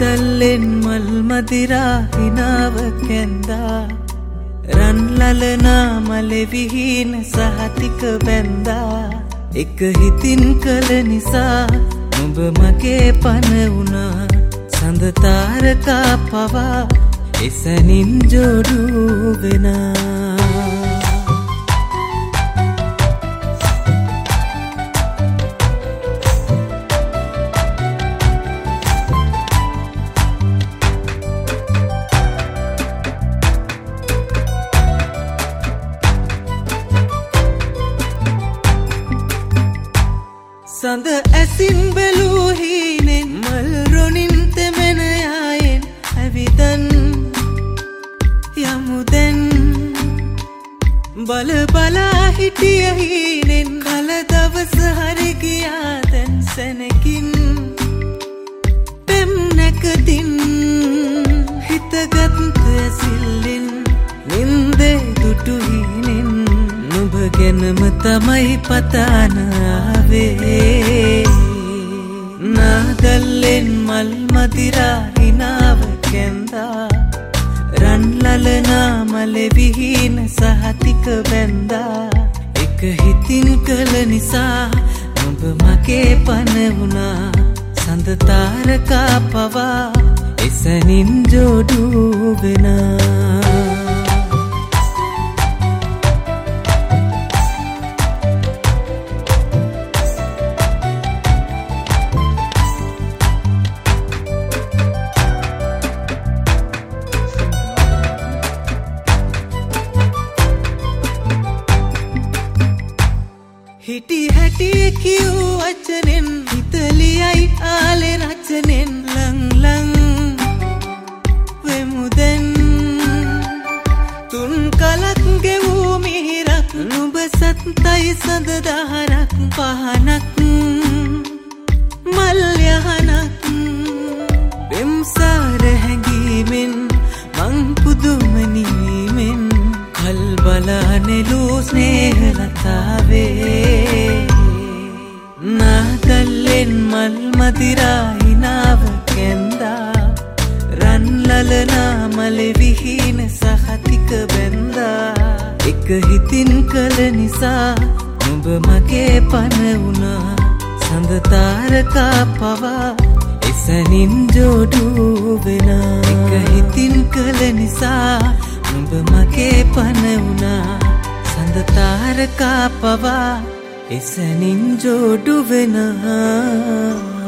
නාදල්ලෙන් මල් මදිරා හිනාව කැන්දා රන්ලලනා මලෙ විහින සහතික බැන්දා එක හිතින් කළ නිසා නුඹ මගේ පන වුණා සඳ තාරකා පවා එසැනින් ජෝඩු වෙනා සඳ ඇසින් බැලූ හීනෙන් මල් රොණින් තෙමෙන යායෙන් ඇවිදන් යමු දැන් බල බලා හිටිය හීනෙන් කල දවස හරි ගියා දැන් සැනකින් පෙම් නැකතින් හිතගත් ඇසිල්ලෙන් නින්දේ දුටු හීනෙන් නුඹ ගැනම තමයි පතානාවේ නාදල්ලෙන් මල් මදිරා හිනාව කැන්දා රන්ලලනා මලෙ විහින සහතික බැන්දා එක හිතින් කළ නිසා නුඹ මගේ පන වුණා සඳ තාරකා පවා එසැනින් ජෝඩු වෙනා හිටි හැටි කියූ වචනෙන් හිතලියයි ආලෙ රචනෙන් ලං ලං වෙමු දැන් තුන් කලක් ගෙවූ මිහිරක් නුඹ සත්තයි සඳ දහරක් පහනක් මල් යහනක් වෙම්සාර හැඟීමෙන් මං පුදුමනීමෙන් කල් බලා නෙලූ ස්නේහලතාවේ නාදල්ලෙන් මල් මදිරා හිනාව කැන්දා රන්ලලනා මලෙ විහින සහතික බැන්දා එක හිතින් කළ නිසා නුඹ මගේ පන වුණා සඳ තාරකා පවා එසැනින් ජෝඩු වෙනා එක හිතින් කළ නිසා නුඹ මගේ පන වුණා සඳ තාරකා පවා එසැනින් ජෝඩු වෙනා